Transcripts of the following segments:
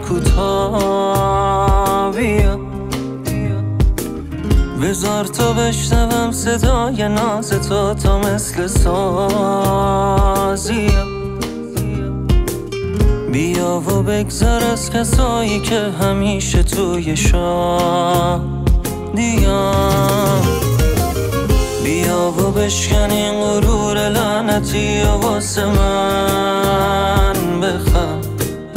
کوتاه بیا، بذار تو بشنوم صدای ناز تو تا مثل سازیا. بیا و بگذر از کسایی که همیشه توی شادیان. بیا و بشکن این غرور لعنتی و واسه من بخند.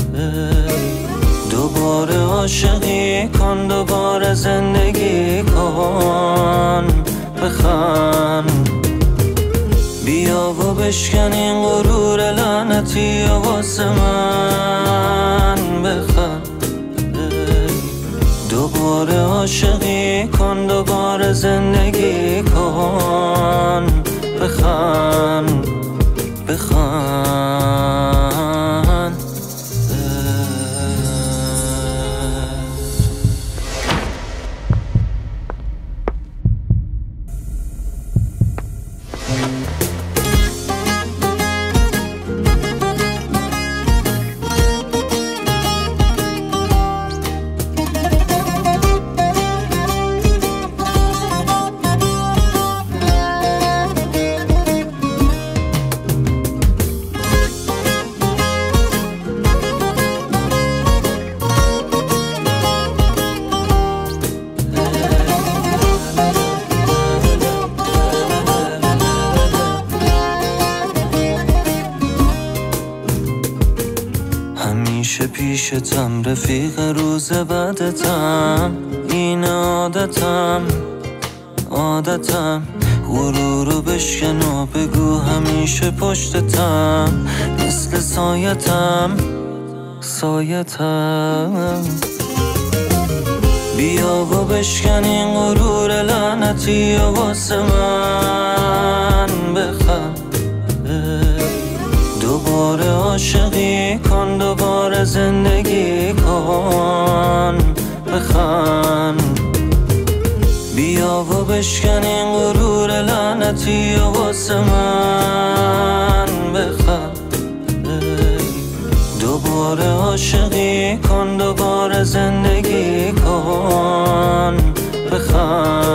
دوباره عاشقی کن، دوباره زندگی کن، بخند. بیا و بشکن این غرور لعنتی و واسه من بخند. دوباره عاشقی کن، دوباره زندگی کن، بخند، بخند. همیشه پیشتم رفیق روز بعدتم، این عادتم. غرورو بشکن و بگو همیشه پشتتم، مثل سایتم. بیا و بشکن این غرور لعنتی و واسه من بخند. دوباره عاشقی کن، دوباره زندگی کن، بخند. بیا و بشکن این غرور لعنتی و واسه من بخند. دوباره عاشقی کن، دوباره زندگی کن، بخند.